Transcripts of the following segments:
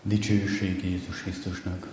Dicsőség Jézus Krisztusnak!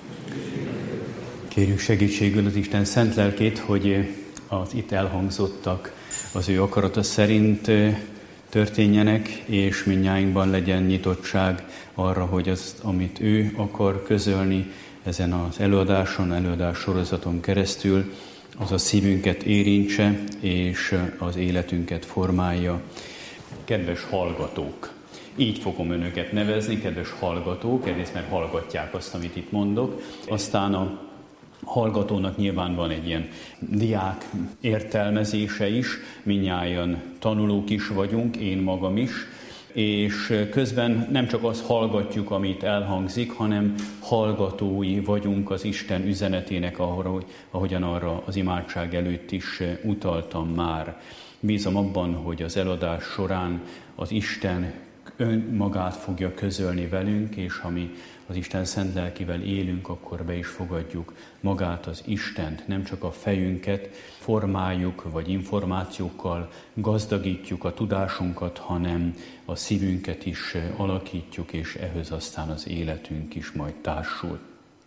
Kérjük segítségül az Isten szent lelkét, hogy az itt elhangzottak az ő akarata szerint történjenek, és mindnyájunkban legyen nyitottság arra, hogy azt, amit ő akar közölni ezen az előadás sorozaton keresztül, az a szívünket érintse, és az életünket formálja. Kedves hallgatók! Így fogom önöket nevezni, kedves hallgatók, egyrészt mert hallgatják azt, amit itt mondok. Aztán a hallgatónak nyilván van egy ilyen diák értelmezése is, mindnyájan tanulók is vagyunk, én magam is, és közben nem csak azt hallgatjuk, amit elhangzik, hanem hallgatói vagyunk az Isten üzenetének, ahogyan arra az imádság előtt is utaltam már. Bízom abban, hogy az előadás során az Isten önmagát fogja közölni velünk, és ha mi az Isten szent lelkével élünk, akkor be is fogadjuk magát az Istent. Nem csak a fejünket formáljuk, vagy információkkal gazdagítjuk a tudásunkat, hanem a szívünket is alakítjuk, és ehhez aztán az életünk is majd társul.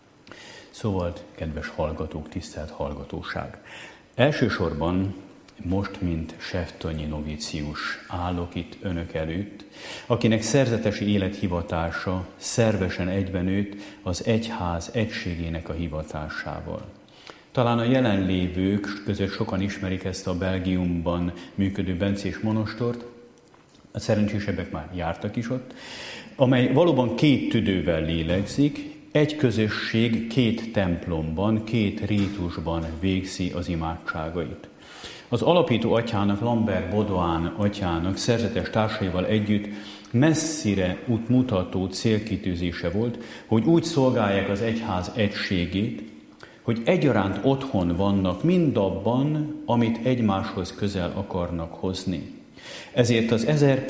Szóval, kedves hallgatók, tisztelt hallgatóság! Elsősorban most, mint Seftonyi novícius állok itt önök előtt, akinek szerzetesi élethivatása szervesen egybenőtt az egyház egységének a hivatásával. Talán a jelenlévők között sokan ismerik ezt a Belgiumban működő bencés monostort, a szerencsésebbek már jártak is ott, amely valóban 2 tüdővel lélegzik, egy közösség 2 templomban, 2 rítusban végzi az imádságait. Az alapító atyának, Lambert Baudouin atyának szerzetes társaival együtt messzire útmutató célkitűzése volt, hogy úgy szolgálják az egyház egységét, hogy egyaránt otthon vannak mindabban, amit egymáshoz közel akarnak hozni. Ezért az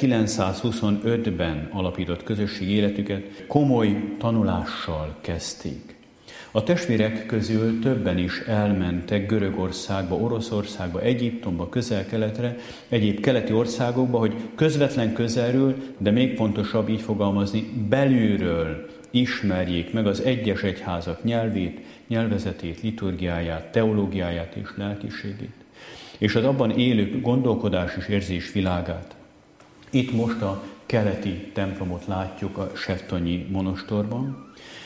1925-ben alapított közösség életüket komoly tanulással kezdték. A testvérek közül többen is elmentek Görögországba, Oroszországba, Egyiptomba, Közel-Keletre, egyéb keleti országokba, hogy közvetlen közelről, de még fontosabb így fogalmazni, belülről ismerjék meg az egyes egyházak nyelvét, nyelvezetét, liturgiáját, teológiáját és lelkiségét, és az abban élő gondolkodás és érzés világát. Itt most a keleti templomot látjuk a Seftonyi monostorban.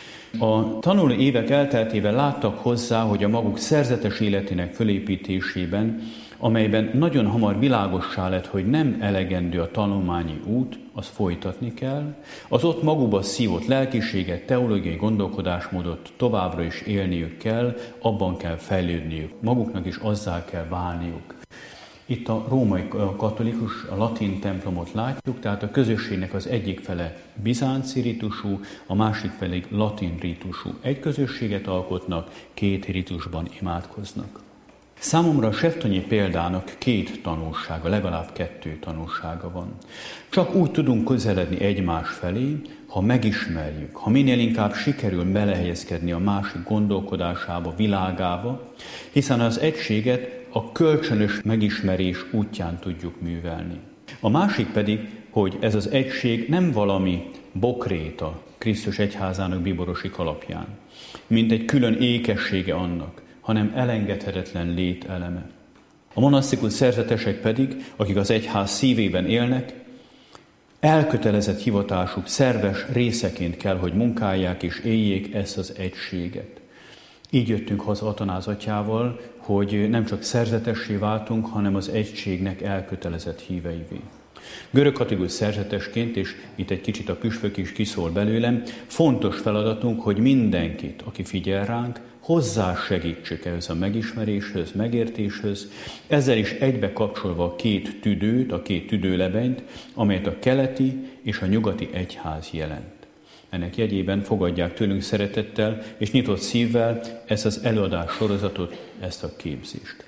A tanuló évek elteltével láttak hozzá, hogy a maguk szerzetes életének fölépítésében, amelyben nagyon hamar világossá lett, hogy nem elegendő a tanulmányi út, azt folytatni kell, az ott magukba szívott lelkiséget, teológiai gondolkodásmódot továbbra is élniük kell, abban kell fejlődniük, maguknak is azzá kell válniuk. Itt a római katolikus, a latin templomot látjuk, tehát a közösségnek az egyik fele bizánci ritusú, a másik pedig latin ritusú. Egy közösséget alkotnak, 2 ritusban imádkoznak. Számomra a seftonyi példának 2 tanulsága, legalább 2 tanulsága van. Csak úgy tudunk közeledni egymás felé, ha megismerjük, ha minél inkább sikerül belehelyezkedni a másik gondolkodásába, világába, hiszen az egységet a kölcsönös megismerés útján tudjuk művelni. A másik pedig, hogy ez az egység nem valami bokréta Krisztus egyházának bíborosi kalapján, mint egy külön ékessége annak, hanem elengedhetetlen lételeme. A monasztikus szerzetesek pedig, akik az egyház szívében élnek, elkötelezett hivatásuk szerves részeként kell, hogy munkálják és éljék ezt az egységet. Így jöttünk haza Atanáz atyával, hogy nem csak szerzetessé váltunk, hanem az egységnek elkötelezett híveivé. Görögkatolikus szerzetesként, és itt egy kicsit a püspök is kiszól belőlem, fontos feladatunk, hogy mindenkit, aki figyel ránk, hozzásegítsük ehhez a megismeréshez, megértéshöz, ezzel is egybe kapcsolva a 2 tüdőt, a 2 tüdőlebenyt, amelyet a keleti és a nyugati egyház jelent. Ennek jegyében fogadják tőlünk szeretettel és nyitott szívvel ezt az előadás sorozatot, ezt a képzést.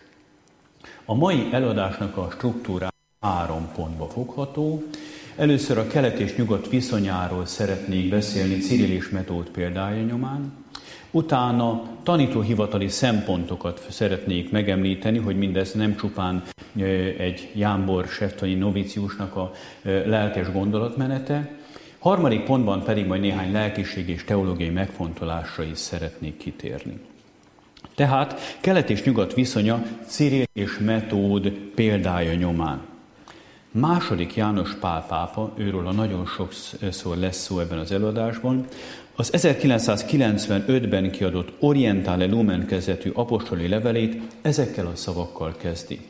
A mai előadásnak a struktúrája 3 pontba fogható. Először a kelet és nyugat viszonyáról szeretnék beszélni Cirill és Metód példája nyomán. Utána tanítóhivatali szempontokat szeretnék megemlíteni, hogy mindez nem csupán egy Jámbor Seftonyi novíciusnak a lelkes gondolatmenete, Harmadik pontban pedig majd néhány lelkiség és teológiai megfontolásra is szeretnék kitérni. Tehát kelet és nyugat viszonya Cirill és Metód példája nyomán. Második János Pál pápa, őről nagyon sokszor lesz szó ebben az előadásban, az 1995-ben kiadott Orientale Lumen kezdetű apostoli levelét ezekkel a szavakkal kezdi.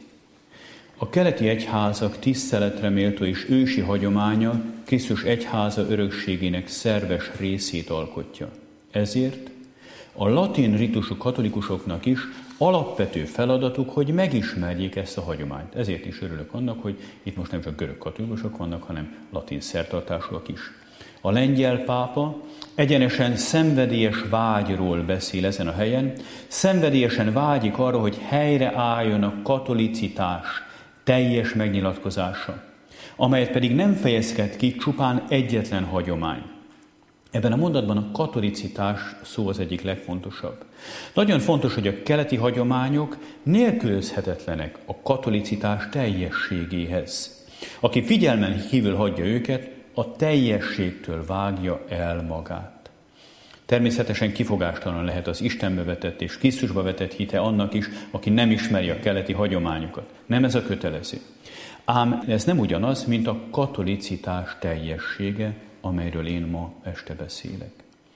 A keleti egyházak tiszteletre méltó és ősi hagyománya Krisztus egyháza örökségének szerves részét alkotja. Ezért a latin ritusú katolikusoknak is alapvető feladatuk, hogy megismerjék ezt a hagyományt. Ezért is örülök annak, hogy itt most nem csak görög katolikusok vannak, hanem latin szertartásúak is. A lengyel pápa egyenesen szenvedélyes vágyról beszél ezen a helyen, szenvedélyesen vágyik arra, hogy helyreálljon a katolicitás teljes megnyilatkozása, amelyet pedig nem fejezhet ki csupán egyetlen hagyomány. Ebben a mondatban a katolicitás szó az egyik legfontosabb. Nagyon fontos, hogy a keleti hagyományok nélkülözhetetlenek a katolicitás teljességéhez. Aki figyelmen kívül hagyja őket, a teljességtől vágja el magát. Természetesen kifogástalan lehet az Istenbe vetett és Krisztusba vetett hite annak is, aki nem ismeri a keleti hagyományokat. Nem ez a kötelező. Ám ez nem ugyanaz, mint a katolicitás teljessége, amelyről én ma este beszélek.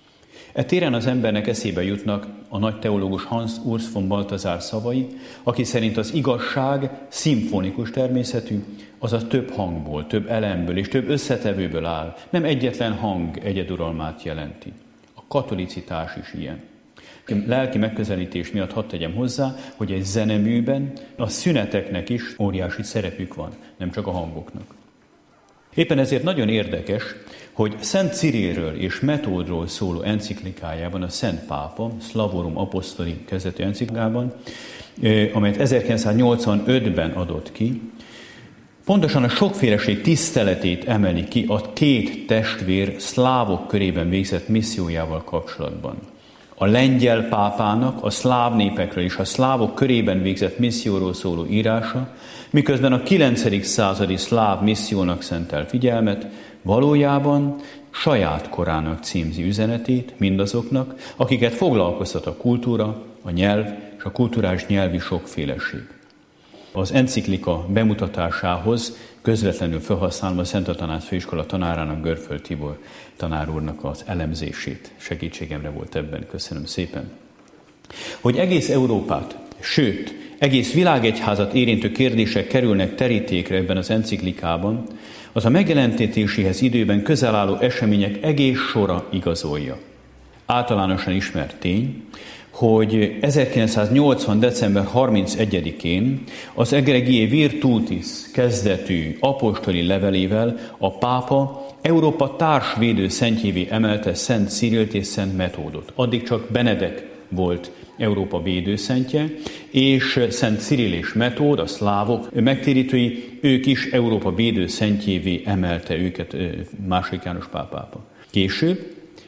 E téren az embernek eszébe jutnak a nagy teológus Hans Urs von Balthasar szavai, aki szerint az igazság szimfonikus természetű, azaz több hangból, több elemből és több összetevőből áll. Nem egyetlen hang egyeduralmát jelenti. A katolicitás is ilyen. Lelki megközelítés miatt hadd tegyem hozzá, hogy egy zeneműben a szüneteknek is óriási szerepük van, nem csak a hangoknak. Éppen ezért nagyon érdekes, hogy Szent Cirillről és Metódról szóló enciklikájában a Szent Pápa, Slavorum Apostoli kezdetű enciklikában, amelyet 1985-ben adott ki, pontosan a sokféleség tiszteletét emeli ki a két testvér szlávok körében végzett missziójával kapcsolatban. A lengyel pápának a szláv népekről és a szlávok körében végzett misszióról szóló írása, miközben a 9. századi szláv missziónak szentel figyelmet, valójában saját korának címzi üzenetét mindazoknak, akiket foglalkoztat a kultúra, a nyelv és a kulturális nyelvi sokféleség. Az enciklika bemutatásához közvetlenül felhasználom a Szent Atanász Főiskola tanárának, Görföld Tibor tanár úrnak az elemzését. Segítségemre volt ebben, köszönöm szépen. Hogy egész Európát, sőt, egész világegyházat érintő kérdések kerülnek terítékre ebben az enciklikában, az a megjelentéséhez időben közel álló események egész sora igazolja. Általánosan ismert tény, hogy 1980. december 31-én az Egregiae Virtutis kezdetű apostoli levelével a pápa Európa társvédő szentjévé emelte Szent Cirillt és Szent Metódot. Addig csak Benedek volt Európa védőszentje, és Szent Cirill és Metód, a szlávok megtérítői, ők is Európa védőszentjévé emelte őket II. János Pál pápa. Később,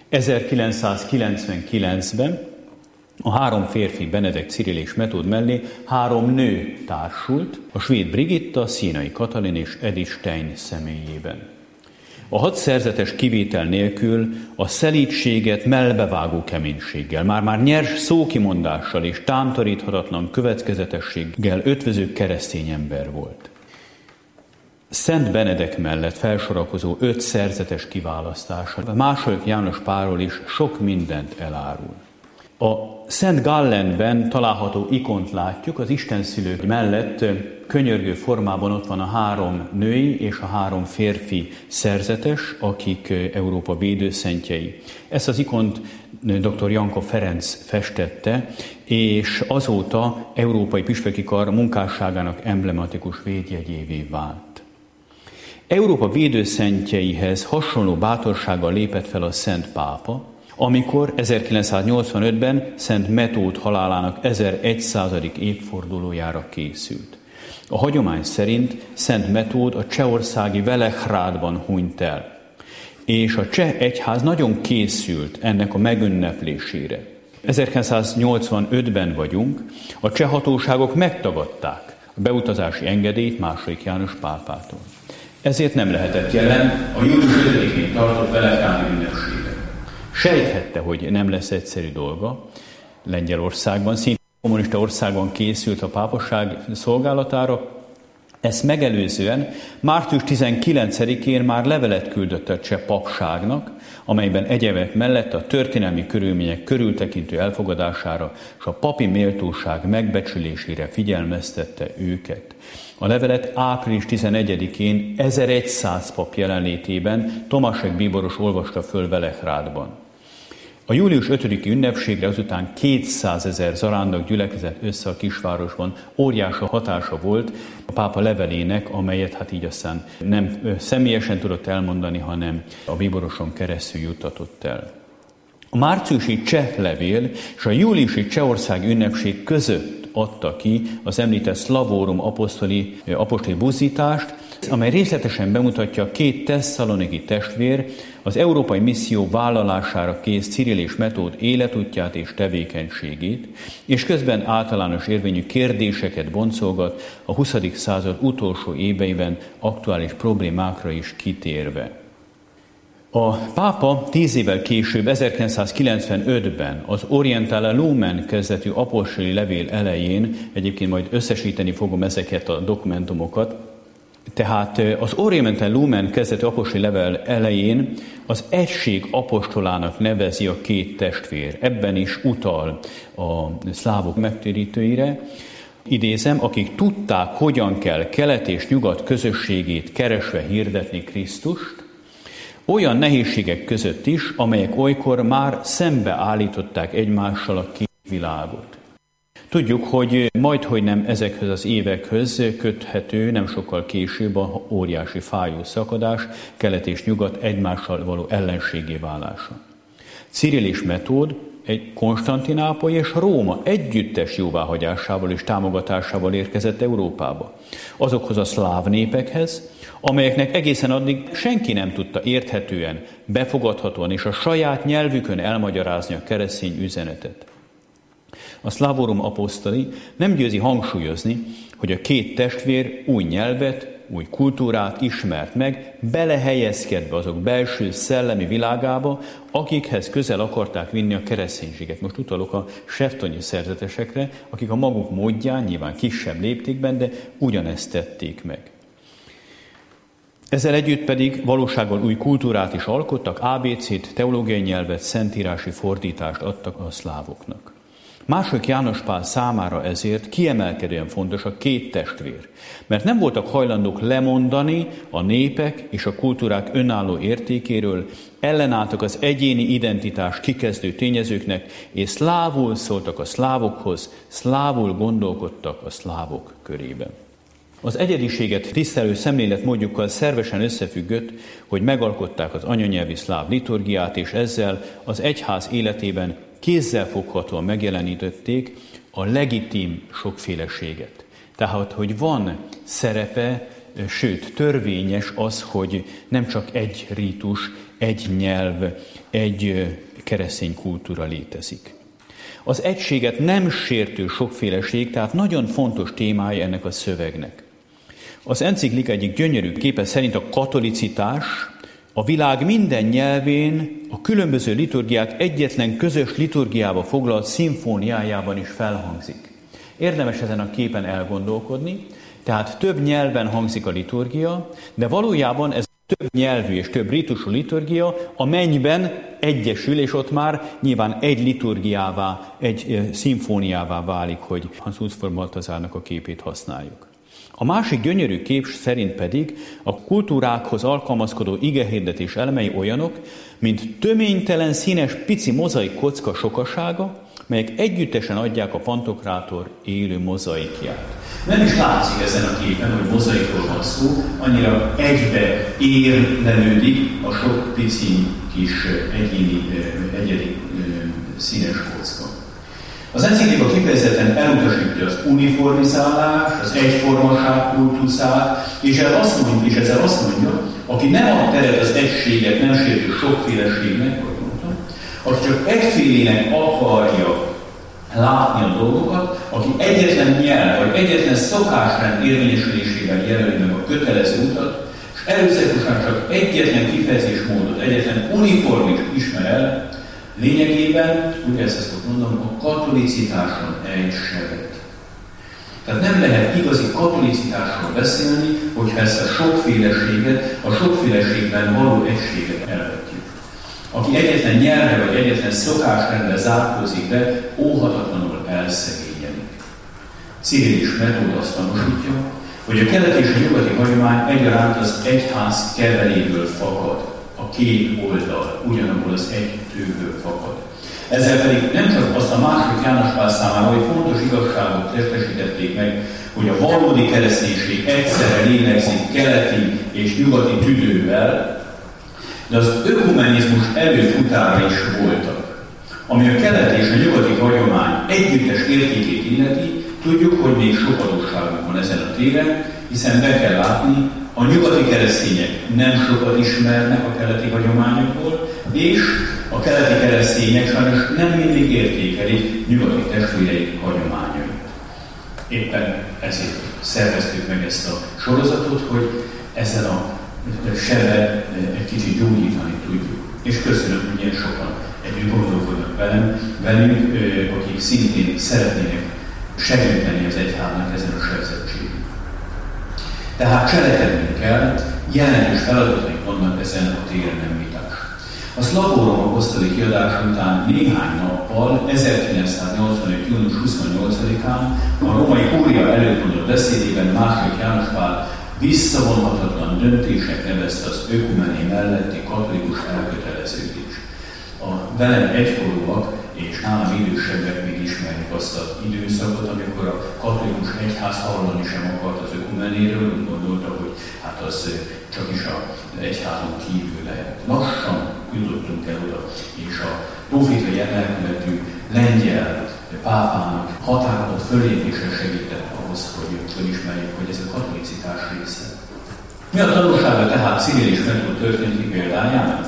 1999-ben a 3 férfi, Benedek, Cirill és Metód mellé 3 nő társult, a svéd Brigitta, Színai Katalin és Edith Stein személyében. A 6 szerzetes kivétel nélkül a szelídséget mellbevágó keménységgel, már nyers szókimondással és tántoríthatatlan következetességgel ötvöző keresztény ember volt. Szent Benedek mellett felsorakozó 5 szerzetes kiválasztása II. János Pálról is sok mindent elárul. A Szent Gallenben található ikont látjuk, az istenszülők mellett könyörgő formában ott van a 3 női és a 3 férfi szerzetes, akik Európa védőszentjei. Ezt az ikont dr. Janka Ferenc festette, és azóta Európai Püspöki Kar munkásságának emblematikus védjegyévé vált. Európa védőszentjeihez hasonló bátorsággal lépett fel a Szent Pápa, amikor 1985-ben Szent Metód halálának 1100. évfordulójára készült. A hagyomány szerint Szent Metód a csehországi Velehrádban hunyt el, és a cseh egyház nagyon készült ennek a megünneplésére. 1985-ben vagyunk, a cseh hatóságok megtagadták a beutazási engedélyt II. János pápától. Ezért nem lehetett jelen a július 5-én tartott velekáni ünnepségen. Sejthette, hogy nem lesz egyszerű dolga. Lengyelországban, szinte kommunista országban készült a pápaság szolgálatára. Ezt megelőzően március 19-én már levelet küldött a cseh papságnak, amelyben egyebek mellett a történelmi körülmények körültekintő elfogadására és a papi méltóság megbecsülésére figyelmeztette őket. A levelet április 11-én 1100 pap jelenlétében Tomášek bíboros olvasta föl Velehrádban. A július 5-i ünnepségre azután 200 000 zarándok gyülekezett össze a kisvárosban. Óriási hatása volt a pápa levelének, amelyet hát így aztán nem személyesen tudott elmondani, hanem a bíboroson keresztül juttatott el. A márciusi cseh levél és a júliusi Csehország ünnepség között adta ki az említett Slavorum apostoli buzdítást, amely részletesen bemutatja a két tesszaloniki testvér az európai misszió vállalására kész Cirill és Metód életútját és tevékenységét, és közben általános érvényű kérdéseket boncolgat a 20. század utolsó éveiben aktuális problémákra is kitérve. A pápa 10 évvel később, 1995-ben az Orientale Lumen kezdetű apostoli levél elején, egyébként majd összesíteni fogom ezeket a dokumentumokat, tehát az Orientale Lumen kezdetű apostoli levél elején az egység apostolának nevezi a két testvér. Ebben is utal a szlávok megtérítőire. Idézem, akik tudták, hogyan kell kelet és nyugat közösségét keresve hirdetni Krisztust, olyan nehézségek között is, amelyek olykor már szembeállították egymással a két világot. Tudjuk, hogy majdhogy nem ezekhez az évekhez köthető, nem sokkal később a óriási fájó szakadás, kelet és nyugat egymással való ellenségé válása. Cirill és Metód egy Konstantinápoly és Róma együttes jóváhagyásával és támogatásával érkezett Európába. Azokhoz a szláv népekhez, amelyeknek egészen addig senki nem tudta érthetően, befogadhatóan és a saját nyelvükön elmagyarázni a keresztény üzenetet. A Slavorum apostoli nem győzi hangsúlyozni, hogy a két testvér új nyelvet, új kultúrát ismert meg, belehelyezkedve azok belső szellemi világába, akikhez közel akarták vinni a kereszténységet. Most utalok a seftonyi szerzetesekre, akik a maguk módján, nyilván kisebb léptékben, de ugyanezt tették meg. Ezzel együtt pedig valósággal új kultúrát is alkottak, ABC-t, teológiai nyelvet, szentírási fordítást adtak a szlávoknak. II. János Pál számára ezért kiemelkedően fontos a két testvér, mert nem voltak hajlandók lemondani a népek és a kultúrák önálló értékéről, ellenálltak az egyéni identitás kikezdő tényezőknek, és szlávul szóltak a szlávokhoz, szlávul gondolkodtak a szlávok körében. Az egyediséget tisztelő szemléletmódjukkal szervesen összefüggött, hogy megalkották az anyanyelvi szláv liturgiát, és ezzel az egyház életében kézzelfoghatóan megjelenítették a legitim sokféleséget. Tehát, hogy van szerepe, sőt, törvényes az, hogy nem csak egy rítus, egy nyelv, egy keresztény kultúra létezik. Az egységet nem sértő sokféleség, tehát nagyon fontos témája ennek a szövegnek. Az enciklika egyik gyönyörű képe szerint a katolicitás a világ minden nyelvén a különböző liturgiák egyetlen közös liturgiába foglalt szimfóniájában is felhangzik. Érdemes ezen a képen elgondolkodni, tehát több nyelven hangzik a liturgia, de valójában ez több nyelvű és több rítusú liturgia a mennyben egyesül, és ott már nyilván egy liturgiává, egy szimfóniává válik, hogy Hans Huszford Baltazárnak a képét használjuk. A másik gyönyörű kép szerint pedig a kultúrákhoz alkalmazkodó igehirdetés elemei olyanok, mint töménytelen színes pici mozaik kocka sokasága, melyek együttesen adják a pantokrátor élő mozaikját. Nem is látszik ezen a képen, hogy mozaikról van szó, annyira egybe érlelődik a sok pici kis egyedi színes kocka. Az enciklika kifejezetten elutasítja az uniformizálást, az egyformaság kultuszát, és ezzel azt mondja, aki nem ad teret az egységet, nem sértő sokféleségnek, aki csak egyfélének akarja látni a dolgokat, aki egyetlen nyelv, vagy egyetlen szokásrend érvényesülésével jelöli meg a kötelező utat, és Előzetesen csak egyetlen kifejezésmódot, egyetlen uniformit ismer el, lényegében, úgy ezt mondom, a katolicitáson egy sebet. Tehát nem lehet igazi katolicitásról beszélni, hogyha ezt a sokféleséget, a sokféleségben való egységet elvetjük. Aki egyetlen nyelvre vagy egyetlen szokásrendbe zárkózik be, óhatatlanul elszegényedik. Cyril is Metód azt tanúsítja, hogy a keleti és a nyugati hagyomány egyaránt az egyház keveréből fakad, a két oldal, ugyanabból az egy tőből fakad. Ezzel pedig nem csak azt a második János Pál számára, hogy fontos igazságot testesítették meg, hogy a valódi kereszténység egyszerre lélegzik keleti és nyugati tüdővel, de az ökumenizmus előfutára is voltak. Ami a keleti és a nyugati hagyomány együttes értékét illeti, tudjuk, hogy még sok adósságunk van ezen a téren, hiszen be kell látni, a nyugati keresztények nem sokat ismernek a keleti hagyományokból, és a keleti keresztények sajnos nem mindig értékelik nyugati testvéreik hagyományait. Éppen ezért szerveztük meg ezt a sorozatot, hogy ezen a sebet egy kicsit gyógyítani tudjuk. És köszönöm, hogy ilyen sokan együtt gondolkodnak velünk, akik szintén szeretnének segíteni az egyháznak ezen a sebzettségen. Tehát cselekednünk kell, jelentős feladatok vannak ezen a téren említás. A Szlavórom apostoli kiadás után néhány nappal, 1985. június 28-án a római kúria előtt mondott beszédében második János Pál visszavonhatatlan döntések nevezte az ökumené melletti katolikus elköteleződést. A velem egykorúak és nálam idősebbek még ismerik azt az időszakot, amikor a katolikus egyház hallani sem akart az ökumenéről, úgy gondolta, hogy hát az csak is az egyházon kívül lehet. Lassan jutottunk el oda, és a profétai elkövető lengyel pápának határozott fölépése segített ahhoz, hogy felismerjük, hogy ez a katolicitás része. Mi a tanulsága tehát Cyril és Metód történeti példájának?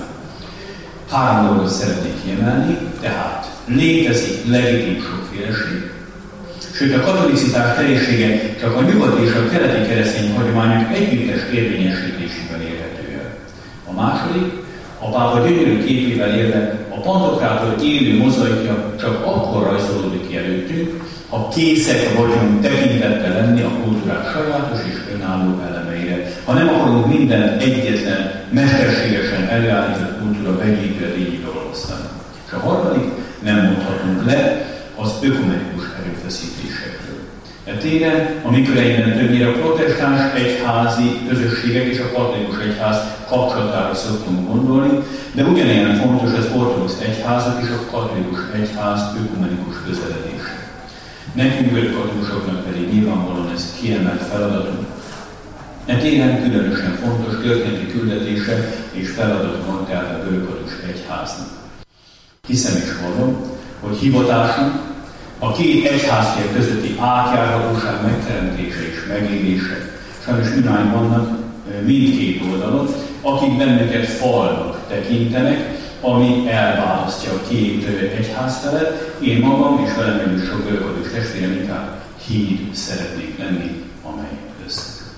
3 dolgot szeretnék kiemelni, tehát létezik legitim sokféleség, sőt a katolicitás teljessége csak a nyugati és a keleti keresztény hagyományok együttes érvényesítésével érhető el. A második, a pápa gyönyörű képével élve a pantokrától élő mozaikja csak akkor rajzolódik ki előttünk, ha készek vagyunk tekintettel lenni a kultúrák sajátos és önálló elemeire, ha nem akarunk minden egyetlen, mesterségesen előállított kultúra vegyébe lényébe valószínűleg. És a harmadik, nem mondhatunk le az ökumenikus erőfeszítésekről. E téren a mi köreinkben többnyire a protestáns egyházi közösségek és a katolikus egyház kapcsolatára szoktunk gondolni, de ugyanilyen fontos az ortodox egyházak és a katolikus egyház ökumenikus közeledése. Nekünk görögkatolikusoknak pedig nyilvánvalóan ez kiemelt feladatunk. E téren különösen fontos történeti küldetése és feladata van tehát a görögkatolikus egyháznak. Hiszem és hallom, hogy hivatásunk a két egyháztér közötti átjárhatóság megteremtése és megélése. Sajnos irány vannak mindkét oldalon, akik bennünket falnak tekintenek, ami elválasztja a két egyházfelet. Én magam és velem együtt sok görögkatolikus testvérem inkább híd szeretnék lenni, amely összeköt.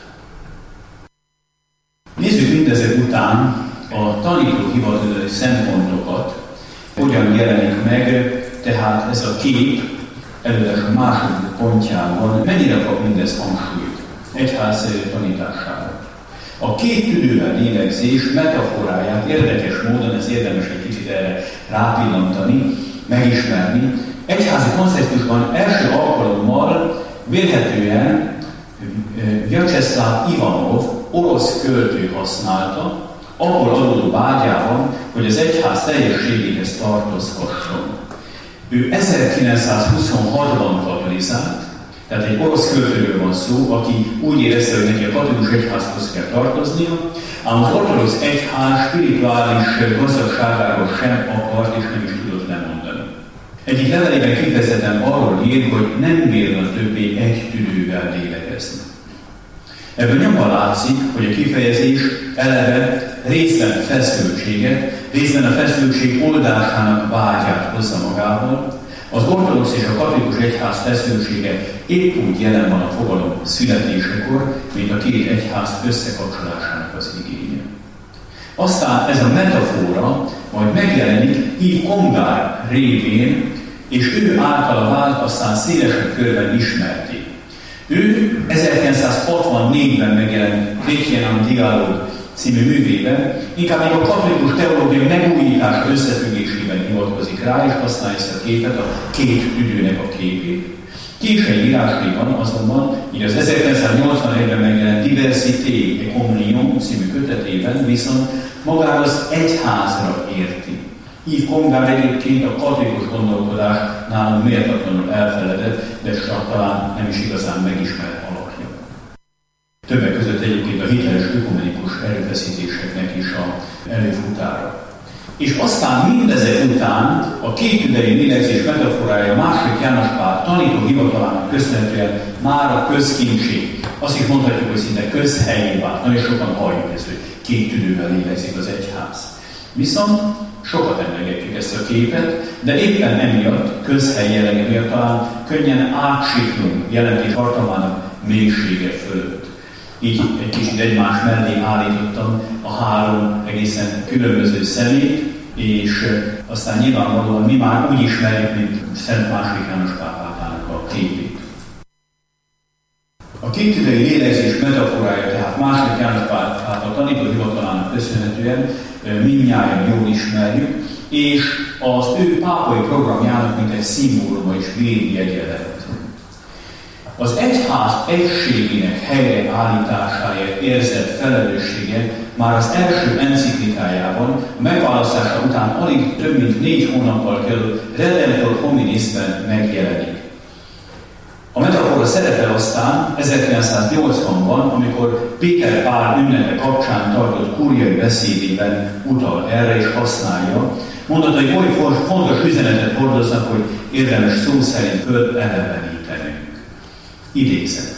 Nézzük mindezek után a tanítóhivatali szempontokat, hogyan jelenik meg tehát ez a kép előadás a második pontjában, mennyire kap mindez hangsúlyt egyház tanítására. A két tüdővel lélegzés metaforáját érdekes módon, ez érdemes egy kicsit erre rápillantani, megismerni. Egyházi konceptusban első alkalommal vélhetően Vyacheslav Ivanov, orosz költő használta, abból adódó vágyában, hogy az egyház teljességéhez tartozhasson. Ő 1926-ban katolizált, tehát egy orosz költőről van szó, aki úgy érezte, hogy neki a katolikus egyházhoz kell tartoznia, ám az ortodox egyház spirituális gazdagságáról sem akart és nem is tudott lemondani. Egyik levelében kifejezetten arról ír, hogy nem bírna többé egy tüdővel lélegezni. Ebből nyomban látszik, hogy a kifejezés eleve részben feszültséget, részben a feszültség oldásának vágyát hozza magával. Az ortodox és a katolikus egyház feszültsége épp úgy jelen van a fogalom születésekor, mint a két egyház összekapcsolásának a az igénye. Aztán ez a metafora majd megjelenik Yves Congar révén, és ő általa vált aztán szélesebb körben ismerté. Ő 1964-ben megjelent Chrétien en Dialogue című művében, inkább még a katolikus teológia megújítása összefüggésében hivatkozik rá, és használja ezt a képet, a két tüdőnek a képét. Késői írásaiban azonban, így az 1981-ben megjelent Diversité et Communion című kötetében viszont magára az egyházra érti. Yves Congar egyébként a katolikus gondolkodás nálunk méltatlanul elfeledett, de csak talán nem is igazán megismert alakja. Többek között egyébként a hiteles ökumenikus erőfeszítéseknek is a előfutára. És aztán mindezek után a kétüdei lélegzés metaforája második János Pál tanító hivatalának köszönhetően már a közkincsé, azt is mondhatjuk, hogy szinte közhelyé vált. Nagyon sokan halljuk ezt, hogy két tüdővel lélegzik az egyház. Viszont sokat emlegetjük ezt a képet, de éppen emiatt, közhely jellege miatt talán könnyen átsiklunk jelentés tartalmának mélysége fölött. Így egy kicsit egymás mellé állítottam a három egészen különböző szemét, és aztán nyilvánvalóan mi már úgy ismerjük, mint Szent második János pápának a képét. A kétidei lélegzés metaforája, tehát második János pápa tanító hivatalának köszönhetően mindnyájan jól ismerjük, és az ő pápai programjának mint egy szimbóluma és védjegye lett. Az egyház egységének helyreállításáért érzett felelőssége már az első enciklikájában, a megválasztása után alig több mint 4 hónappal kell Redemptor Hominisben megjelenik. A metafora szerepel aztán 1980-ban, amikor Péter Pál ünnepe kapcsán tartott kúriai beszédében utal erre és használja. Mondott, hogy oly fontos üzenetet hordoznak, hogy érdemes szó szerint fölelevenítenünk. Idézet.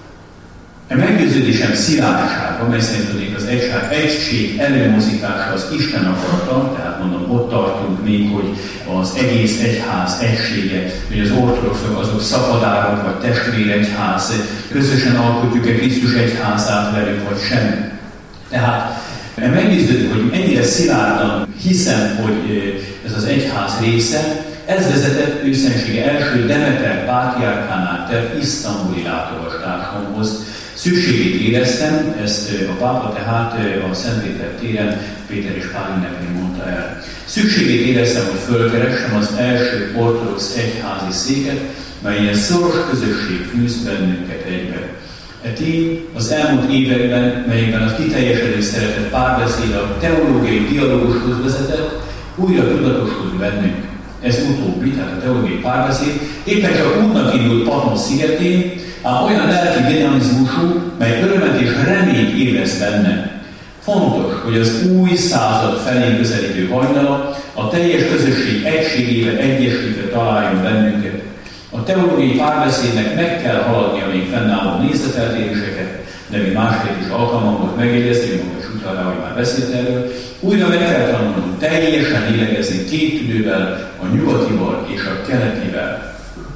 A meggyőződésem szilárdsága, mely szerint az egység előmozítása az Isten akarata, tehát mondom, ott tartunk még, hogy az egész egyház egysége, hogy az ortodoxok azok szabadárok, vagy testvéregyház, közösen alkotjuk-e Krisztus egyházát velük, vagy sem. Tehát meggyőződik, hogy ennyire szilárdan hiszem, hogy ez az egyház része, ez vezetett őszensége első Demeter pátriárkánál tett isztambuli látogatásomhoz. Szükségét éreztem, ezt a pápa tehát a Szent Péter téren Péter és Pál ünnepén mondta el. Szükségét éreztem, hogy fölkeressem az első ortodox egyházi széket, melyen szoros közösség fűz bennünket egybe. Tény az elmúlt években, melyekben a kiteljesedő szeretett párbeszéd a teológiai dialógushoz vezetett, újra tudatosult bennünk. Ez utóbbi, tehát a teológiai párbeszéd, éppen csak útnak indult Patmos szigetén, ám olyan lelki dinamizmusú, mely örömet és reményt ébreszt benne. Fontos, hogy az új század felé közelítő hajnala a teljes közösség egységével egyesítve találjon bennünket. A teológiai párbeszédnek meg kell haladnia még fennálló nézeteltéréseket, de még másképp is alkalmam volt megjegyezni, hogy most utal rá, hogy már beszélt erről. Újra meg kell tanulnunk teljesen lélegezni két tüdővel, a nyugatival és a keletivel.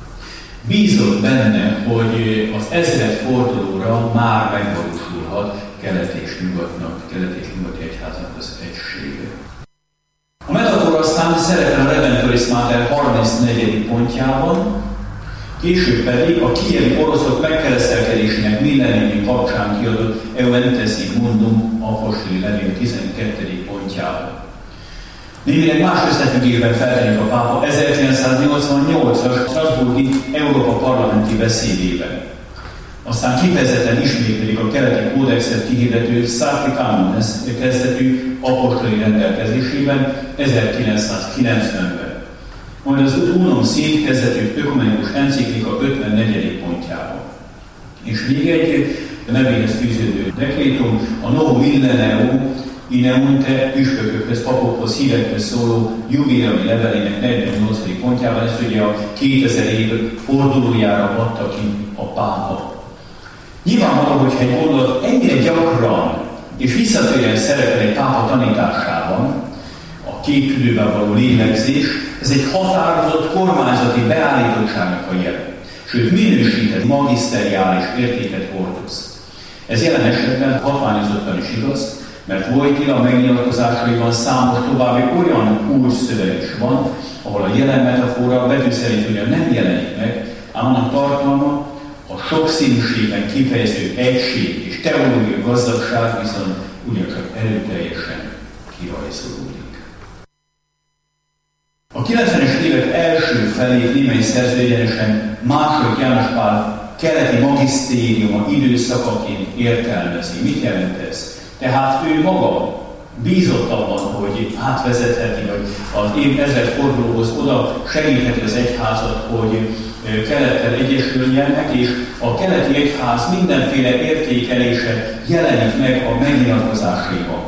Bízott benne, hogy az ezredfordulóra már megvalósulhat kelet és nyugati egyháznak az egysége. A metafora aztán szerepel a Redemptoris Mater 34. pontjában, később pedig a kijevi oroszok megkeresztelkedésének millenniumi kapcsán kiadott Euentesi Mundum apostoli levél 12. pontjában. Némileg más összefüggésben feltűnik a pápa 1988-as Strasbourgi Európa parlamenti beszédében. Aztán kifejezetten ismételik a keleti kódexet kihirdető Sacri Canones kezdetű apostoli rendelkezésében 1990-ben. Majd az Unum Sint kezdetű ökumenikus enciklika 54. pontjában. És még egy nevéhez fűződő dekrétum, a Novo Milleneu Ineunte püspökökhöz, papokhoz, hívekhez szóló jubileumi levelének 48. pontjában, ezt ugye a 2000 év fordulójára adta ki a pápa. Nyilvánvaló, hogyha egy gondolat ennyire gyakran és visszatérően szerepel egy pápa tanításában, a két tüdőben való lélegzés, ez egy határozott kormányzati beállítottságnak a jele. Sőt, minősített magiszteriális értéket hordoz. Ez jelen esetben hatványozottan is igaz, Mert Wojtyla megnyilatkozásaiban számos további olyan új szöveg is van, ahol a jelen metafora betű szerint ugyan nem jelenik meg, ám annak tartalma a sokszínűségben kifejező egység és teológiai gazdagság viszont ugyancsak erőteljesen kirajzolódik. A 90-es évek első felét némely szerző egyenesen II. János Pál keleti magisztériuma időszakaként értelmezi. Mit jelent ez? Tehát ő maga bízott abban, hogy átvezetheti, vagy az ezredfordulóhoz oda segítheti az egyházat, hogy kelettel egyesüljenek, és a keleti egyház mindenféle értékelése jelenik meg a megnyilatkozásaiban.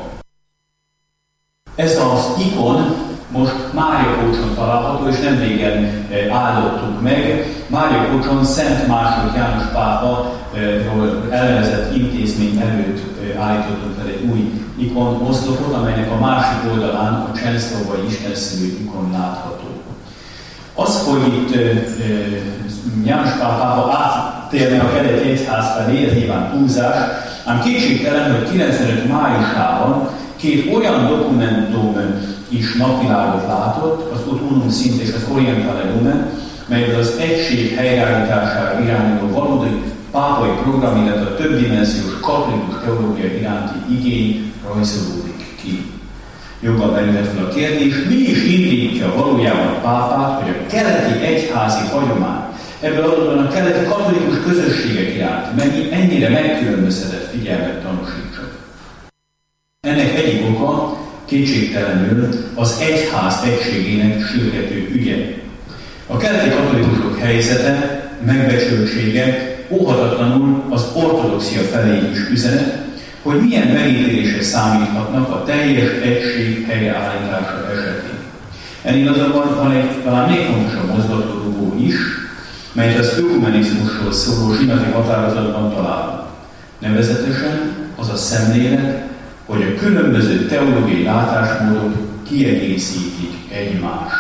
Ez az ikon most Mária Kócson található, és nem régen áldottuk meg. Mária Kócson Szent II. János páparól elnevezett intézmény előtt állítottunk fel egy új ikon oszlopot, amelynek a másik oldalán a Csenszlóvai istenszülő ikon látható. Az, hogy itt János Pál pápa áttérne a keleti egyház felé, ez nyilván túlzás, ám kétségtelen, hogy 95 májusában két olyan dokumentum is napvilágot látott, az Ut Unum Sint és az Orientale Lumen, melyben az egység helyreállítására irányuló valódi pápai program, illetve a többdimenziós katolikus teológia iránti igény rajzolódik ki. Joggal merülhet fel a kérdés, mi is indítja valójában a pápát, hogy a keleti egyházi hagyomány, ebből adódóan a keleti katolikus közösségek iránt ennyire megkülönböztetett figyelmet tanúsítsa. Ennek egyik oka kétségtelenül az egyház egységének sürgető ügye. A keleti katolikusok helyzete, megbecsültsége óhatatlanul az ortodoxia felé is üzenet, hogy milyen megítélésre számíthatnak a teljes egység helyreállítása esetén. Ennél azonban van egy talán még fontosabb mozgatórugó is, melyet az ökumenizmusról szóló zsinati határozatban találunk. Nevezetesen az a szemlélet, hogy a különböző teológiai látásmódok kiegészítik egymást.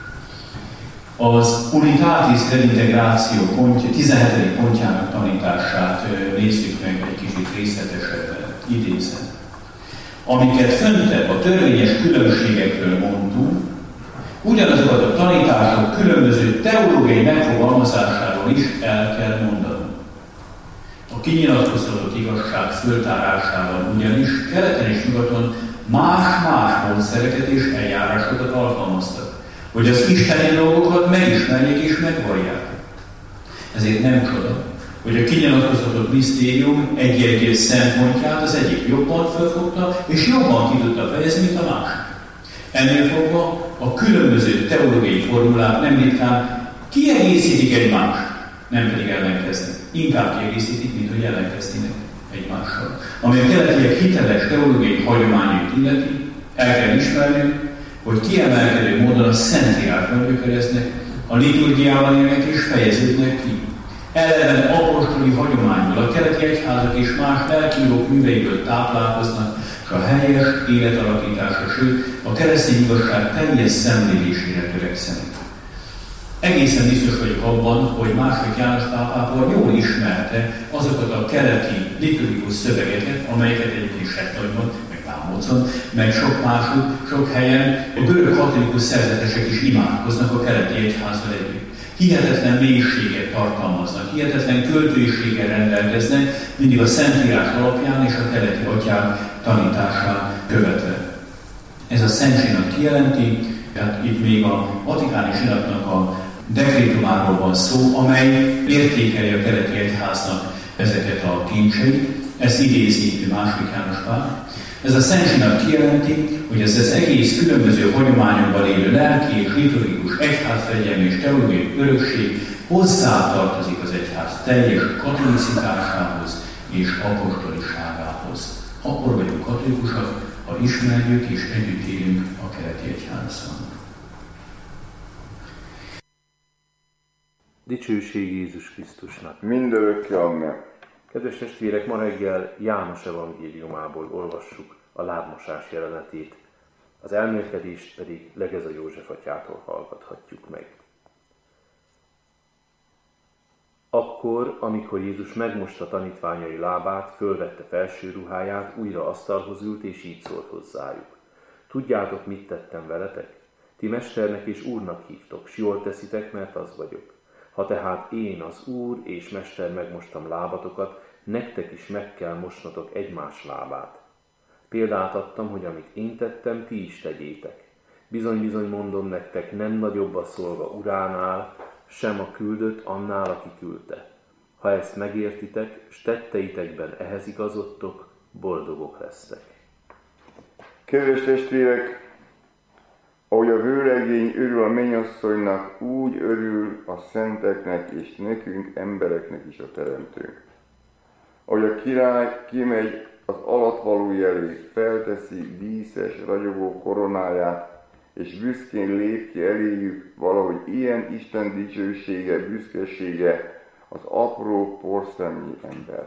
Az Unitatis Redintegratio 17. pontjának tanítását nézzük meg egy kicsit részletesebben, idézem. Amiket föntebb a törvényes különbségekről mondtunk, ugyanazokat a tanítások különböző teológiai megfogalmazásáról is el kell mondanunk. A kinyilatkoztatott igazság föltárásában ugyanis keleten és nyugaton más-más módszereket és eljárásokat alkalmaztak, hogy az isteni dolgokat megismerjék és megvallják. Ezért nem csoda, hogy a kinyilatkoztatott misztérium egy-egy szempontját az egyik jobban felfogta, és jobban ki tudta fejezni, mint a másik. Ennél fogva a különböző teológiai formulák nem ritkán kiegészítik egymást, nem pedig ellenkeznek. Inkább kiegészítik, mint hogy ellenkeznének egymással. Ami a keletiek hiteles teológiai hagyományait illeti, el kell ismernünk, hogy kiemelkedő módon a Szentírásban gyökereznek, a liturgiával élnek és fejeződnek ki. Ellenben apostoli hagyományból a keleti egyházak és más lelkírók műveiből táplálkoznak, és a helyes életalakításra, sőt a keresztény igazság teljes szemlélésére törekszenek. Egészen biztos vagyok abban, hogy II. János Pál pápa jól ismerte azokat a keleti liturgikus szövegeket, amelyeket egyébként Settonyban, meg Vámocon, meg sok máshogy, sok helyen a görög katolikus szerzetesek is imádkoznak a keleti egyházzal együtt. Hihetetlen mélységet tartalmaznak, hihetetlen költőiséggel rendelkeznek, mindig a Szentírás alapján és a keleti atyák tanítását követve. Ez a Szent Zsinat kijelenti, tehát itt még a Vatikáni Zsinatnak a dekrétumáról van szó, amely értékeli a keleti egyháznak ezeket a kincseit. Ezt idézi II. János Pál. Ez a Szent Zsinat kijelenti, hogy ez az egész különböző hagyományokban élő lelki és liturgikus egyházfegyelmi és teológiai örökség hozzátartozik az egyház teljes katolicitásához és apostoliságához. Akkor vagyunk katolikusak, ha ismerjük és együtt élünk a keleti egyházzal. Dicsőség Jézus Krisztusnak! Mindörökké amen. Kedves testvérek, ma reggel János evangéliumából olvassuk a lábmosás jelenetét, az elmélkedést pedig Legeza József atyától hallgathatjuk meg. Akkor, amikor Jézus megmosta tanítványai lábát, fölvette felső ruháját, újra asztalhoz ült, és így szólt hozzájuk. Tudjátok, mit tettem veletek? Ti mesternek és úrnak hívtok, s jól teszitek, mert az vagyok. Ha tehát én, az úr és mester megmostam lábatokat, nektek is meg kell mosnotok egymás lábát. Példát adtam, hogy amit én tettem, ti is tegyétek. Bizony-bizony mondom nektek, nem nagyobb a szolga uránál, sem a küldött annál, aki küldte. Ha ezt megértitek, s tetteitekben ehhez igazodtok, boldogok lesztek. Kedves testvérek, ahogy a vőlegény örül a mennyasszonynak, úgy örül a szenteknek és nekünk, embereknek is a Teremtőnk. Ahogy a király kimegy az alatvalói elé, felteszi díszes, ragyogó koronáját, és büszkén lép ki eléjük, valahogy ilyen Isten dicsősége, büszkesége az apró porszemnyi ember.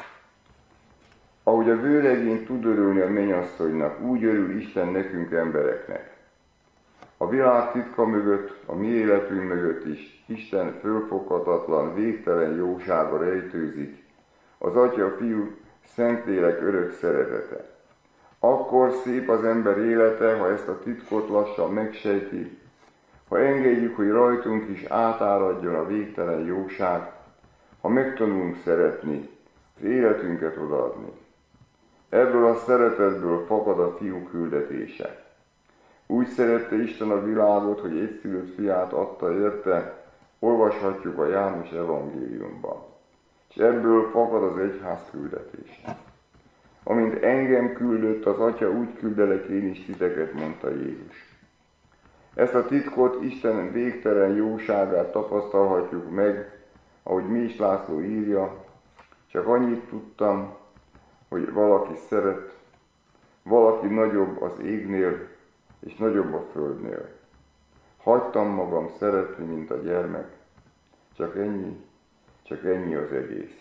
Ahogy a vőlegény tud örülni a mennyasszonynak, úgy örül Isten nekünk, embereknek. A világ titka mögött, a mi életünk mögött is Isten fölfoghatatlan, végtelen jósága rejtőzik, az Atya, Fiú, Szentlélek örök szeretete. Akkor szép az ember élete, ha ezt a titkot lassan megsejti, ha engedjük, hogy rajtunk is átáradjon a végtelen jóság, ha megtanulunk szeretni, az életünket odaadni. Ebből a szeretetből fakad a Fiú küldetése. Úgy szerette Isten a világot, hogy egyszülött fiát adta érte, olvashatjuk a János evangéliumban. És ebből fakad az egyház küldetése. Amint engem küldött az Atya, úgy küldelek én is titeket, mondta Jézus. Ezt a titkot, Isten végtelen jóságát tapasztalhatjuk meg, ahogy Més László írja, csak annyit tudtam, hogy valaki szeret, valaki nagyobb az égnél, és nagyobb a földnél. Hagytam magam szeretni, mint a gyermek. Csak ennyi az egész.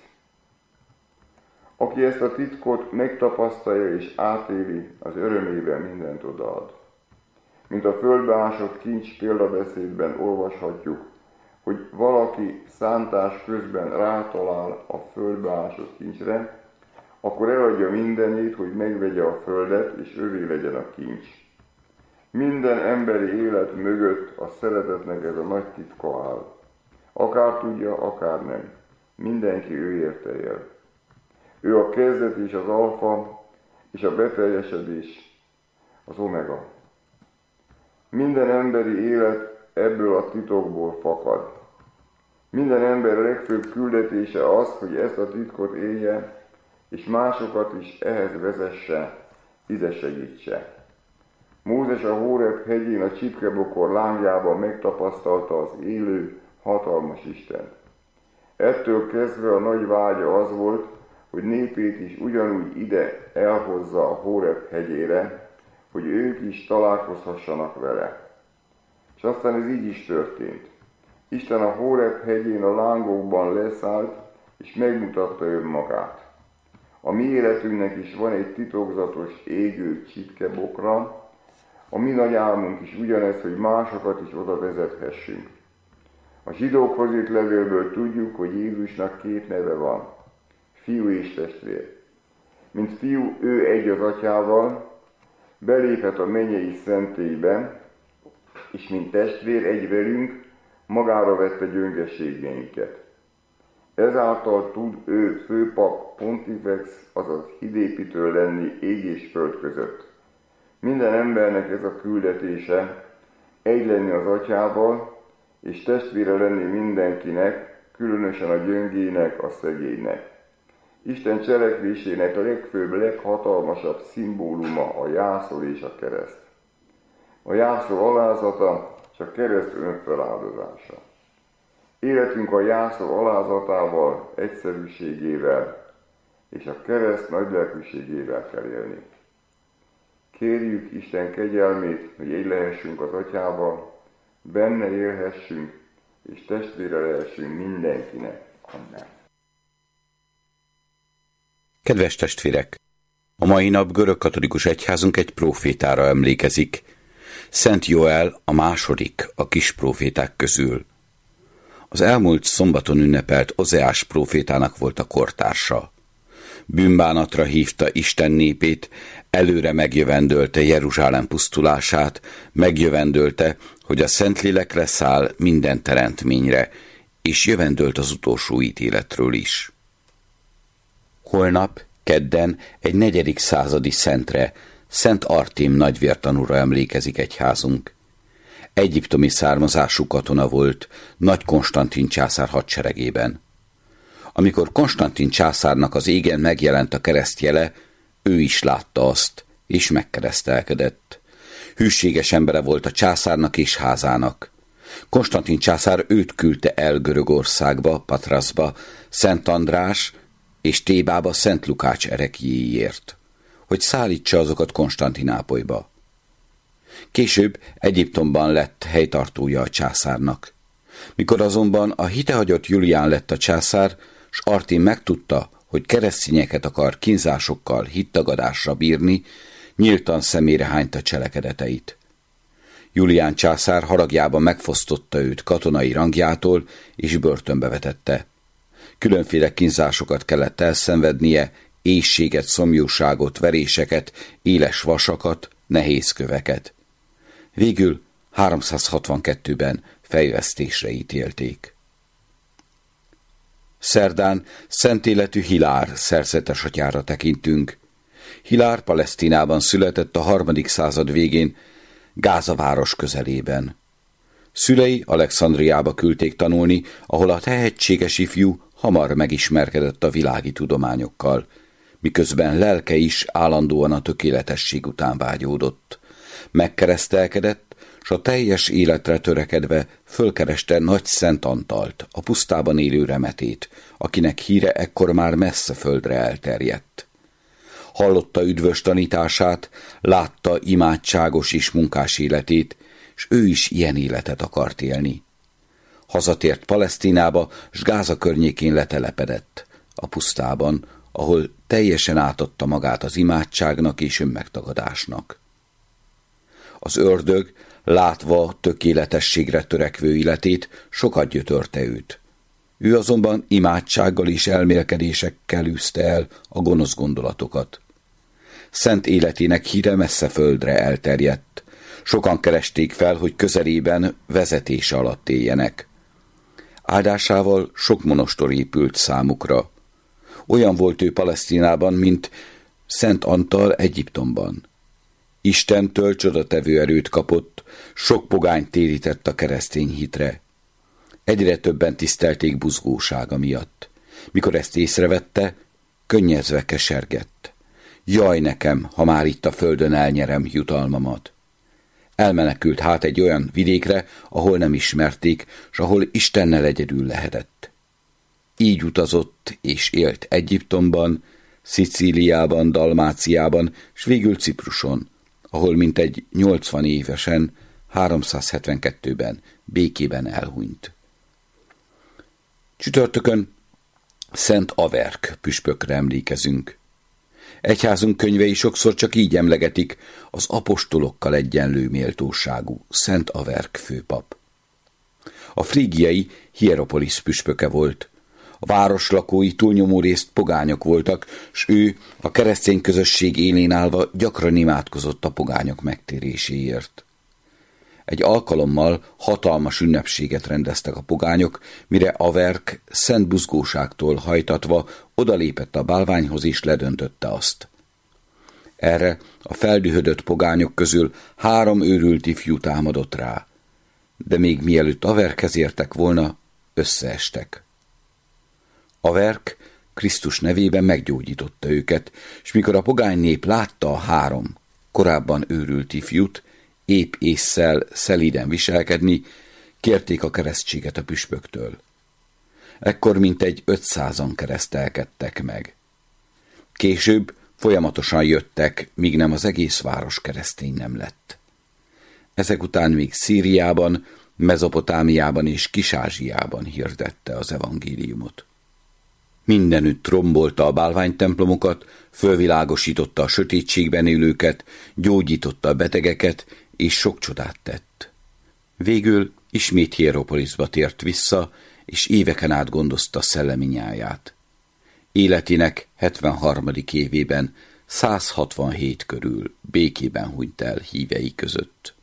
Aki ezt a titkot megtapasztalja és átéli, az örömében mindent odaad. Mint a földbe ásott kincs példabeszédben olvashatjuk, hogy valaki szántás közben rátalál a földbe ásott kincsre, akkor eladja mindenét, hogy megvegye a földet, és övé legyen a kincs. Minden emberi élet mögött a szeretetnek ez a nagy titka áll. Akár tudja, akár nem. Mindenki ő érte él. Ő a kezdet és az alfa, és a beteljesedés, az omega. Minden emberi élet ebből a titokból fakad. Minden ember legfőbb küldetése az, hogy ezt a titkot élje, és másokat is ehhez vezesse, ide segítse. Mózes a Hóreb hegyén a csipkebokor lángjában megtapasztalta az élő, hatalmas Istent. Ettől kezdve a nagy vágya az volt, hogy népét is ugyanúgy ide elhozza a Hóreb hegyére, hogy ők is találkozhassanak vele. És aztán ez így is történt. Isten a Hóreb hegyén a lángokban leszállt, és megmutatta önmagát. A mi életünknek is van egy titokzatos égő csipkebokra, a mi nagy álmunk is ugyanez, hogy másokat is oda vezethessünk. A zsidókhoz írt levélből tudjuk, hogy Jézusnak két neve van, Fiú és Testvér. Mint Fiú, ő egy az Atyával, beléphet a mennyei szentélybe, és mint testvér egy velünk, magára vette gyöngeségeinket. Ezáltal tud ő főpap, pontifex, azaz hídépítő lenni ég és föld között. Minden embernek ez a küldetése, egy lenni az Atyával, és testvére lenni mindenkinek, különösen a gyöngének, a szegénynek. Isten cselekvésének a legfőbb, leghatalmasabb szimbóluma a jászol és a kereszt. A jászol alázata és a kereszt önfeláldozása. Életünk a jászol alázatával, egyszerűségével és a kereszt nagylelkűségével kell élni. Kérjük Isten kegyelmét, hogy egy lehessünk az Atyával, benne élhessünk, és testvére lehessünk mindenkinek. Amen. Kedves testvérek! A mai nap görögkatolikus egyházunk egy prófétára emlékezik. Szent Joel a második a kis próféták közül. Az elmúlt szombaton ünnepelt Ozeás prófétának volt a kortársa. Bűnbánatra hívta Isten népét, előre megjövendölte Jeruzsálem pusztulását, megjövendölte, hogy a Szentlélek leszáll minden teremtményre, és jövendölt az utolsó ítéletről is. Holnap, kedden egy 4. századi szentre, Szent Artém nagyvértanúra emlékezik egyházunk. Egyiptomi származású katona volt, Nagy Konstantin császár hadseregében. Amikor Konstantin császárnak az égen megjelent a keresztjele, ő is látta azt, és megkeresztelkedett. Hűséges embere volt a császárnak és házának. Konstantin császár őt küldte el Görögországba, Patraszba, Szent András és Tébába Szent Lukács ereklyéiért, hogy szállítsa azokat Konstantinápolyba. Később Egyiptomban lett helytartója a császárnak. Mikor azonban a hitehagyott Julián lett a császár, s Artém megtudta, hogy keresztényeket akar kínzásokkal, hittagadásra bírni, nyíltan szemére hányta cselekedeteit. Julián császár haragjában megfosztotta őt katonai rangjától, és börtönbe vetette. Különféle kínzásokat kellett elszenvednie, éhséget, szomjúságot, veréseket, éles vasakat, nehéz köveket. Végül 362-ben fejvesztésre ítélték. Szerdán szent életű Hilár szerzetes atyára tekintünk. Hilár Palesztinában született a 3. század végén, Gáza város közelében. Szülei Alexandriába küldték tanulni, ahol a tehetséges ifjú hamar megismerkedett a világi tudományokkal, miközben lelke is állandóan a tökéletesség után vágyódott. Megkeresztelkedett, s a teljes életre törekedve fölkereste Nagy Szent Antalt, a pusztában élő remetét, akinek híre ekkor már messze földre elterjedt. Hallotta üdvös tanítását, látta imádságos és munkás életét, s ő is ilyen életet akart élni. Hazatért Palesztinába, s Gáza környékén letelepedett, a pusztában, ahol teljesen átadta magát az imádságnak és önmegtagadásnak. Az ördög, látva tökéletességre törekvő életét, sokat gyötörte őt. Ő azonban imádsággal és elmélkedésekkel űzte el a gonosz gondolatokat. Szent életének híre messze földre elterjedt. Sokan keresték fel, hogy közelében vezetése alatt éljenek. Áldásával sok monostor épült számukra. Olyan volt ő Palesztinában, mint Szent Antal Egyiptomban. Istentől csodatevő erőt kapott, sok pogányt térített a keresztény hitre. Egyre többen tisztelték buzgósága miatt. Mikor ezt észrevette, könnyezve kesergett. Jaj nekem, ha már itt a földön elnyerem jutalmamat. Elmenekült hát egy olyan vidékre, ahol nem ismerték, s ahol Istennel egyedül lehetett. Így utazott és élt Egyiptomban, Szicíliában, Dalmáciában, s végül Cipruson, ahol mintegy 80 évesen, 372-ben békében elhunyt. Csütörtökön Szent Averk püspökre emlékezünk. Egyházunk könyvei sokszor csak így emlegetik az apostolokkal egyenlő méltóságú Szent Averk főpap. A frígiai Hieropolisz püspöke volt. A város lakói túlnyomó részt pogányok voltak, s ő a keresztény közösség élén állva gyakran imádkozott a pogányok megtéréséért. Egy alkalommal hatalmas ünnepséget rendeztek a pogányok, mire Averk szent buzgóságtól hajtatva odalépett a bálványhoz és ledöntötte azt. Erre a feldühödött pogányok közül 3 őrült ifjú támadott rá, de még mielőtt Averkhez értek volna, összeestek. Averk Krisztus nevében meggyógyította őket, és mikor a pogány nép látta a 3 korábban őrült ifjút épp ésszel szelíden viselkedni, kérték a keresztséget a püspöktől. Ekkor mintegy 500-an keresztelkedtek meg. Később folyamatosan jöttek, míg nem az egész város keresztény nem lett. Ezek után még Szíriában, Mezopotámiában és Kis-Ázsiában hirdette az evangéliumot. Mindenütt rombolta a bálványtemplomokat, fölvilágosította a sötétségben élőket, gyógyította a betegeket, és sok csodát tett. Végül ismét Hieropoliszba tért vissza, és éveken át gondozta szellemi nyáját. Életének 73. évében 167 körül békében hunyt el hívei között.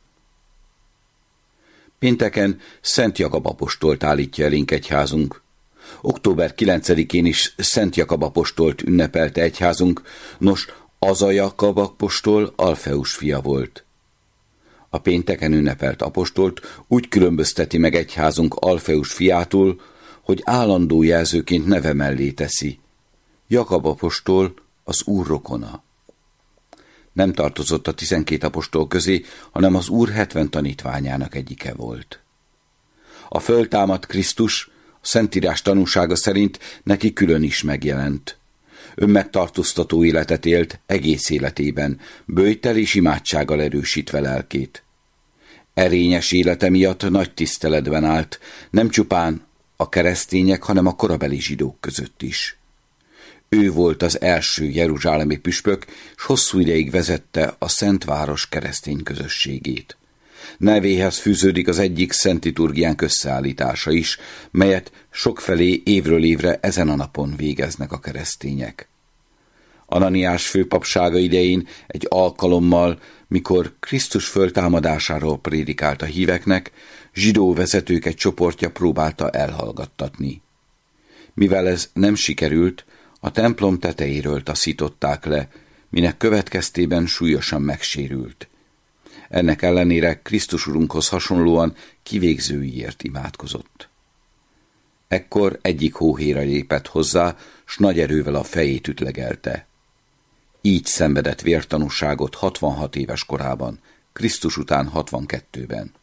Pénteken Szent Jakab apostolt állítja elénk egyházunk. Október 9-én is Szent Jakab apostolt ünnepelte egyházunk, nos, az a Jakab apostol Alfeus fia volt. A pénteken ünnepelt apostolt úgy különbözteti meg egyházunk Alfeus fiától, hogy állandó jelzőként neve mellé teszi. Jakab apostol az Úr rokona. Nem tartozott a 12 apostol közé, hanem az Úr 70 tanítványának egyike volt. A föltámadt Krisztus a Szentírás tanúsága szerint neki külön is megjelent. Önmegtartóztató életet élt egész életében, böjttel és imádsággal erősítve lelkét. Erényes élete miatt nagy tiszteletben állt, nem csupán a keresztények, hanem a korabeli zsidók között is. Ő volt az első jeruzsálemi püspök, s hosszú ideig vezette a Szentváros keresztény közösségét. Nevéhez fűződik az egyik szent liturgiánk összeállítása is, melyet sokfelé évről évre ezen a napon végeznek a keresztények. Ananiás főpapsága idején egy alkalommal, mikor Krisztus föltámadásáról prédikált a híveknek, zsidó vezetők egy csoportja próbálta elhallgattatni. Mivel ez nem sikerült, a templom tetejéről taszították le, minek következtében súlyosan megsérült. Ennek ellenére Krisztus Urunkhoz hasonlóan kivégzőiért imádkozott. Ekkor egyik hóhéra lépett hozzá, s nagy erővel a fejét ütlegelte. Így szenvedett vértanúságot 66 éves korában, Krisztus után 62-ben.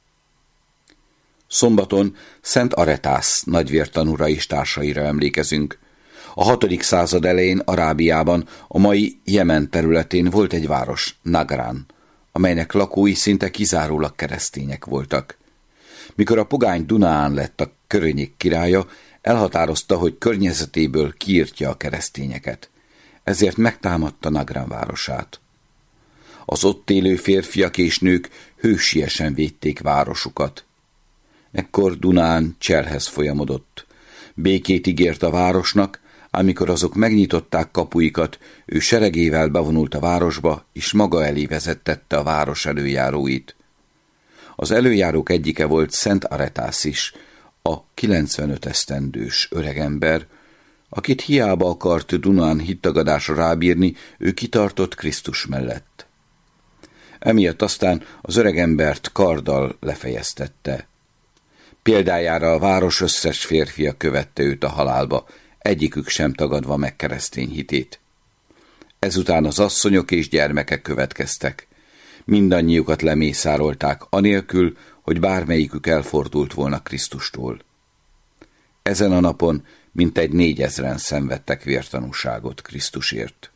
Szombaton Szent Aretász nagyvértanúra és társaira emlékezünk. A 6. század elején Arábiában, a mai Jemen területén volt egy város, Nagrán, amelynek lakói szinte kizárólag keresztények voltak. Mikor a pogány Dunaán lett a környék királya, elhatározta, hogy környezetéből kiirtja a keresztényeket. Ezért megtámadta Nagrán városát. Az ott élő férfiak és nők hősiesen védték városukat. Ekkor Dunán cselhez folyamodott. Békét ígért a városnak, amikor azok megnyitották kapuikat, ő seregével bevonult a városba, és maga elé vezettette a város előjáróit. Az előjárók egyike volt Szent Aretász is, a 95 esztendős öregember, akit hiába akart Dunán hittagadásra rábírni, ő kitartott Krisztus mellett. Emiatt aztán az öregembert karddal lefejeztette. Példájára a város összes férfia követte őt a halálba, egyikük sem tagadva meg keresztény hitét. Ezután az asszonyok és gyermekek következtek. Mindannyiukat lemészárolták, anélkül, hogy bármelyikük elfordult volna Krisztustól. Ezen a napon mintegy 4000-en szenvedtek vértanúságot Krisztusért.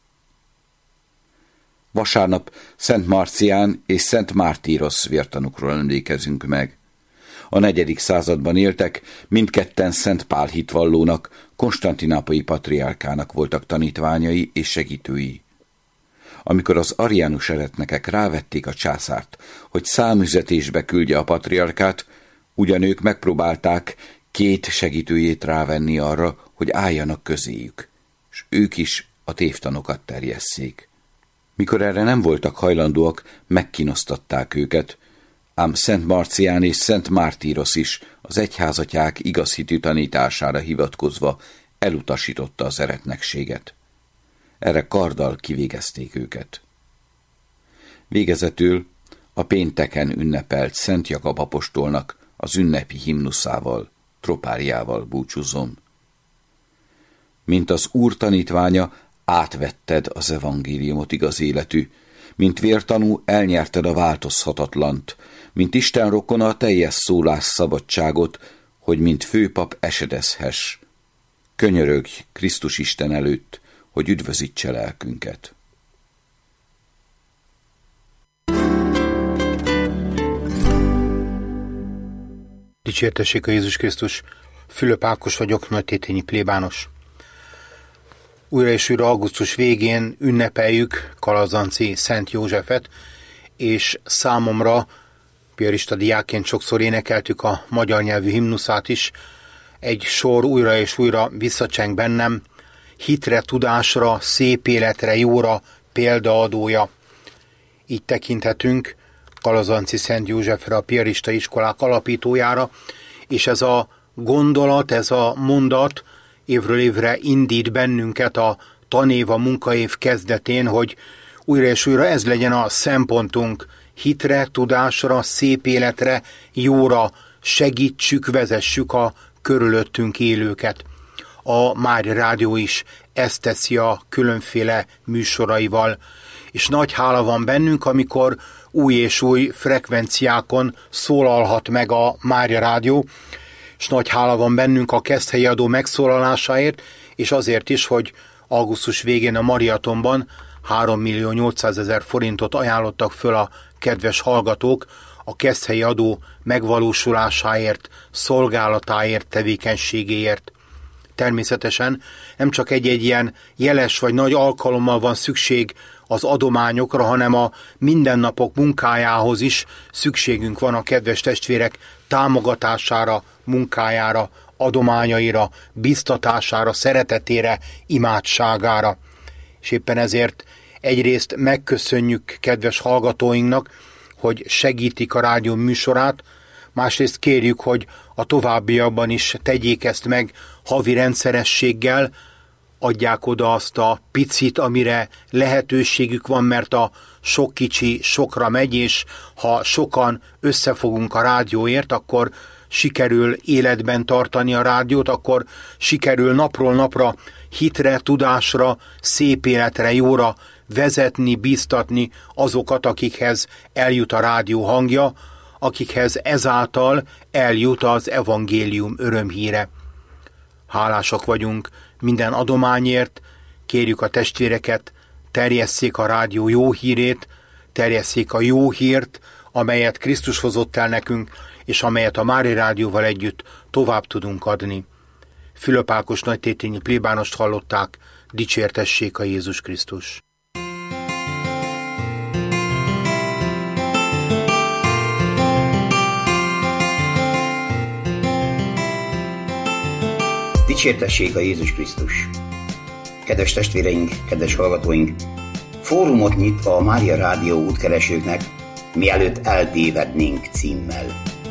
Vasárnap Szent Marcián és Szent Mártírosz vértanúkról emlékezünk meg. A 4. században éltek, mindketten Szent Pál hitvallónak, konstantinápolyi patriárkának voltak tanítványai és segítői. Amikor az ariánus eretnekek rávették a császárt, hogy számüzetésbe küldje a patriarkát, ugyan ők megpróbálták 2 segítőjét rávenni arra, hogy álljanak közéjük, és ők is a tévtanokat terjesszék. Mikor erre nem voltak hajlandóak, megkínosztatták őket, ám Szent Marcián és Szent Mártírosz is az egyházatyák igaz hitű tanítására hivatkozva elutasította az eretnekséget. Erre karddal kivégezték őket. Végezetül a pénteken ünnepelt Szent Jakab apostolnak az ünnepi himnuszával, tropáriával búcsúzom. Mint az Úr tanítványa, átvetted az evangéliumot igaz életű, mint vértanú elnyerted a változhatatlant, mint Isten rokona a teljes szólás szabadságot, hogy mint főpap esedezhess. Könyörögj Krisztus Isten előtt, hogy üdvözítse lelkünket. Dicsértessék a Jézus Krisztus! Fülöp Ákos vagyok, nagytétényi plébános. Újra és újra augusztus végén ünnepeljük Kalazanci Szent Józsefet, és számomra piarista diákként sokszor énekeltük a magyar nyelvű himnuszát is. egy sor újra és újra visszacseng bennem, hitre, tudásra, szép életre, jóra példaadója. Így tekinthetünk Kalazanci Szent Józsefre, a piarista iskolák alapítójára, és ez a gondolat, ez a mondat évről évre indít bennünket a tanév, a munkaév kezdetén, hogy újra és újra ez legyen a szempontunk, hitre, tudásra, szép életre, jóra segítsük, vezessük a körülöttünk élőket. A Mária Rádió is ezt teszi a különféle műsoraival, és nagy hála van bennünk, amikor új és új frekvenciákon szólalhat meg a Mária Rádió, és nagy hála van bennünk a Keszthelyi adó megszólalásáért, és azért is, hogy augusztus végén a Mariatonban 3.800.000 forintot ajánlottak föl a kedves hallgatók a Keszthelyi adó megvalósulásáért, szolgálatáért, tevékenységéért. Természetesen nem csak egy-egy ilyen jeles vagy nagy alkalommal van szükség az adományokra, hanem a mindennapok munkájához is szükségünk van a kedves testvérek támogatására, munkájára, adományaira, biztatására, szeretetére, imádságára. És éppen ezért egyrészt megköszönjük kedves hallgatóinknak, hogy segítik a rádió műsorát, másrészt kérjük, hogy a továbbiakban is tegyék ezt meg havi rendszerességgel, adják oda azt a picit, amire lehetőségük van, mert a sok kicsi sokra megy, és ha sokan összefogunk a rádióért, akkor sikerül életben tartani a rádiót, akkor sikerül napról napra hitre, tudásra, szép életre, jóra vezetni, bíztatni azokat, akikhez eljut a rádió hangja, akikhez ezáltal eljut az evangélium örömhíre. Hálásak vagyunk minden adományért, kérjük a testvéreket, terjesszék a rádió jó hírét, terjesszék a jó hírt, amelyet Krisztus hozott el nekünk, és amelyet a Mária Rádióval együtt tovább tudunk adni. Fülöp Ákos nagytétényi plébánost hallották, dicsértessék a Jézus Krisztus! Dicsértessék a Jézus Krisztus! Kedves testvéreink, kedves hallgatóink! Fórumot nyit a Mária Rádió útkeresőknek, mielőtt eltévednénk címmel.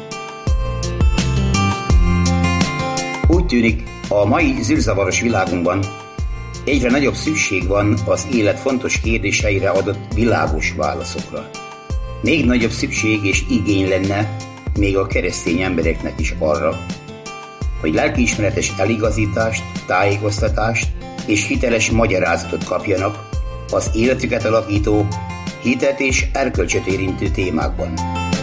Úgy tűnik, a mai zűrzavaros világunkban egyre nagyobb szükség van az élet fontos kérdéseire adott világos válaszokra. Még nagyobb szükség és igény lenne még a keresztény embereknek is arra, hogy lelkiismeretes eligazítást, tájékoztatást és hiteles magyarázatot kapjanak az életüket alakító, hitet és erkölcsöt érintő témákban.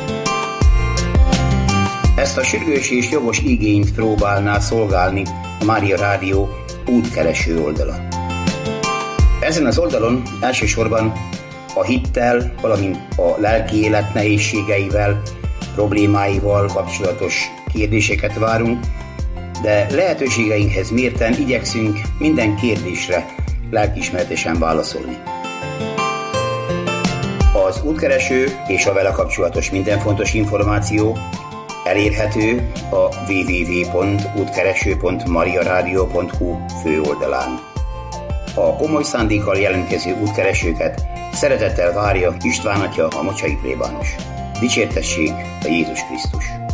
Ezt a sürgős és jogos igényt próbálná szolgálni a Mária Rádió útkereső oldala. Ezen az oldalon elsősorban a hittel, valamint a lelki élet nehézségeivel, problémáival kapcsolatos kérdéseket várunk, de lehetőségeinkhez mérten igyekszünk minden kérdésre lelkiismeretesen válaszolni. Az útkereső és a vele kapcsolatos minden fontos információ elérhető a www.útkereső.mariaradio.hu főoldalán. A komoly szándékkal jelentkező útkeresőket szeretettel várja István atya, a mocsai plébános. Dicsértessék a Jézus Krisztus!